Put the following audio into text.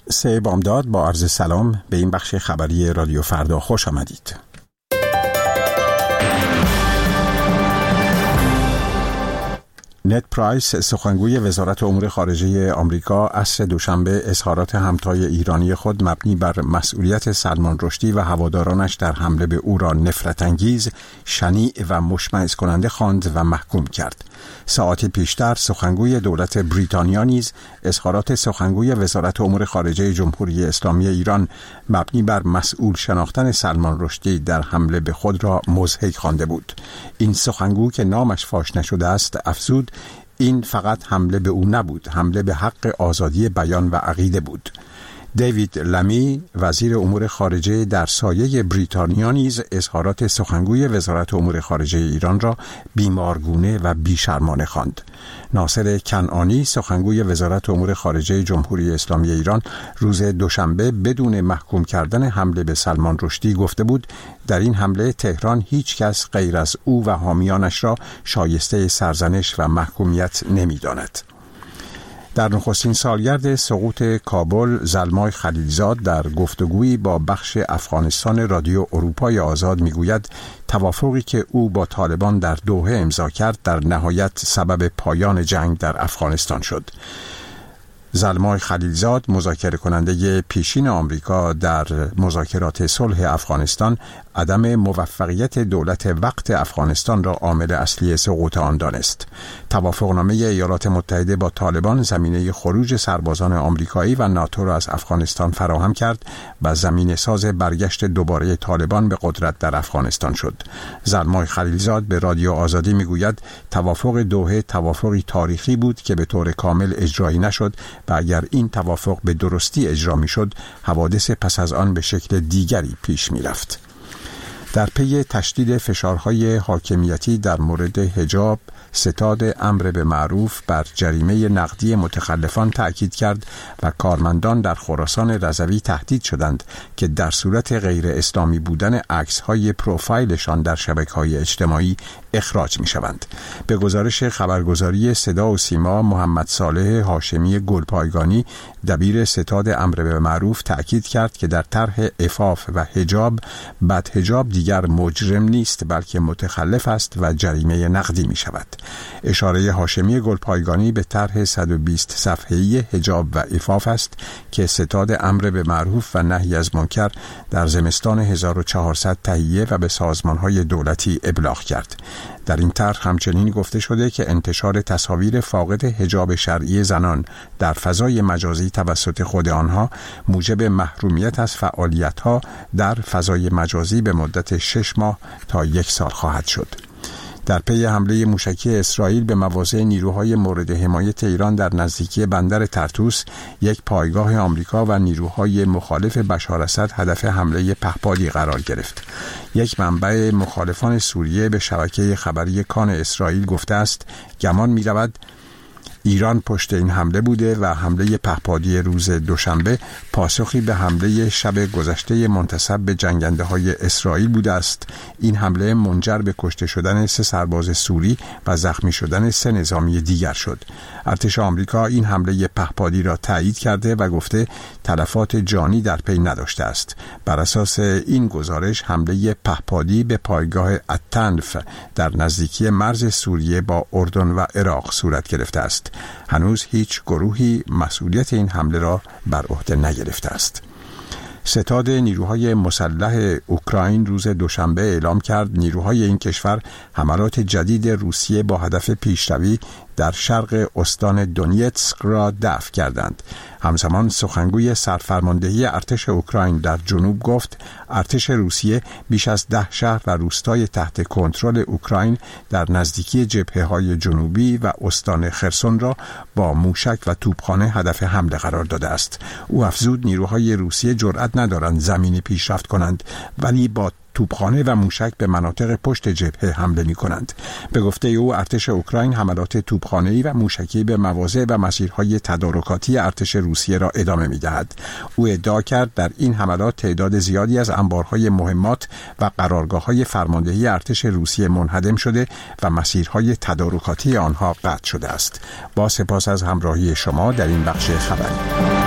سه بامداد با عرض سلام به این بخش خبری رادیو فردا خوش آمدید. نت پرایس سخنگوی وزارت امور خارجه آمریکا عصر دوشنبه اظهارات همتای ایرانی خود مبنی بر مسئولیت سلمان رشدی و هوادارانش در حمله به او را نفرت انگیز، شنیع و مشمئز کننده خواند و محکوم کرد. ساعتی پیشتر سخنگوی دولت بریتانیا نیز اظهارات سخنگوی وزارت امور خارجه جمهوری اسلامی ایران مبنی بر مسئول شناختن سلمان رشدی در حمله به خود را مضحک خوانده بود. این سخنگو که نامش فاش نشده است افزود این فقط حمله به او نبود، حمله به حق آزادی بیان و عقیده بود. دیوید لمی وزیر امور خارجه در سایه بریتانیا نیز اظهارات سخنگوی وزارت امور خارجه ایران را بیمارگونه و بیشرمانه خواند. ناصر کنعانی سخنگوی وزارت امور خارجه جمهوری اسلامی ایران روز دوشنبه بدون محکوم کردن حمله به سلمان رشدی گفته بود در این حمله تهران هیچ کس غیر از او و حامیانش را شایسته سرزنش و محکومیت نمی‌داند. در نخستین سالگرد سقوط کابل، زلمای خلیلزاد در گفتگویی با بخش افغانستان رادیو اروپای آزاد میگوید توافقی که او با طالبان در دوحه امضا کرد در نهایت سبب پایان جنگ در افغانستان شد. زلمای خلیلزاد مذاکره کننده پیشین آمریکا در مذاکرات صلح افغانستان عدم موفقیت دولت وقت افغانستان را عامل اصلی سقوط آن دانست. توافقنامه ایالات متحده با طالبان زمینه خروج سربازان آمریکایی و ناتو را از افغانستان فراهم کرد و زمینه ساز برگشت دوباره طالبان به قدرت در افغانستان شد. زلمای خلیلزاد به رادیو آزادی میگوید توافق دوحه توافقی تاریخی بود که به طور کامل اجرایی نشد و اگر این توافق به درستی اجرا میشد حوادث پس از آن به شکل دیگری پیش میرفت. در پی تشدید فشارهای حاکمیتی در مورد حجاب، ستاد امر به معروف بر جریمه نقدی متخلفان تأکید کرد و کارمندان در خراسان رضوی تهدید شدند که در صورت غیر اسلامی بودن عکس‌های پروفایلشان در شبکه‌های اجتماعی اخراج می‌شوند. به گزارش خبرگزاری صدا و سیما، محمد صالح هاشمی گلپایگانی دبیر ستاد امر به معروف تأکید کرد که در طرح عفاف و حجاب بدحجاب دیگر مجرم نیست بلکه متخلف است و جریمه نقدی می‌شود. اشاره هاشمی گلپایگانی به طرح 120 صفحه‌ای حجاب و عفاف است که ستاد امر به معروف و نهی از منکر در زمستان 1400 تهیه و به سازمان‌های دولتی ابلاغ کرد. در این طرح همچنین گفته شده که انتشار تصاویر فاقد حجاب شرعی زنان در فضای مجازی توسط خود آنها موجب محرومیت از فعالیت‌ها در فضای مجازی به مدت 6 ماه تا 1 سال خواهد شد. در پی حمله موشکی اسرائیل به مواضع نیروهای مورد حمایت ایران در نزدیکی بندر طرطوس، یک پایگاه آمریکا و نیروهای مخالف بشار اسد هدف حمله پهپادی قرار گرفت. یک منبع مخالفان سوریه به شبکه خبری کان اسرائیل گفته است گمان می‌رود ایران پشت این حمله بوده و حمله پهپادی روز دوشنبه پاسخی به حمله شب گذشته منتسب به جنگنده‌های اسرائیل بوده است. این حمله منجر به کشته شدن 3 سرباز سوری و زخمی شدن 3 نظامی دیگر شد. ارتش آمریکا این حمله پهپادی را تایید کرده و گفته تلفات جانی در پی نداشته است. بر اساس این گزارش حمله پهپادی به پایگاه التنف در نزدیکی مرز سوریه با اردن و عراق صورت گرفته است. هنوز هیچ گروهی مسئولیت این حمله را بر عهده نگرفته است. ستاد نیروهای مسلح اوکراین روز دوشنبه اعلام کرد نیروهای این کشور حملات جدید روسیه با هدف پیشروی در شرق استان دونیتسک را دفع کردند. همزمان سخنگوی سرفرماندهی ارتش اوکراین در جنوب گفت ارتش روسیه بیش از 10 شهر و روستای تحت کنترل اوکراین در نزدیکی جبهه‌های جنوبی و استان خرسون را با موشک و توپخانه هدف حمله قرار داده است. او افزود نیروهای روسیه جرأت ندارند زمینی پیشرفت کنند ولی با توپخانه و موشک به مناطق پشت جبهه حمله می کنند. به گفته او ارتش اوکراین حملات توپخانه‌ای و موشکی به مواضع و مسیرهای تدارکاتی ارتش روسیه را ادامه می دهد. او ادعا کرد در این حملات تعداد زیادی از انبارهای مهمات و قرارگاه‌های فرماندهی ارتش روسیه منهدم شده و مسیرهای تدارکاتی آنها قطع شده است. با سپاس از همراهی شما در این بخش خبری.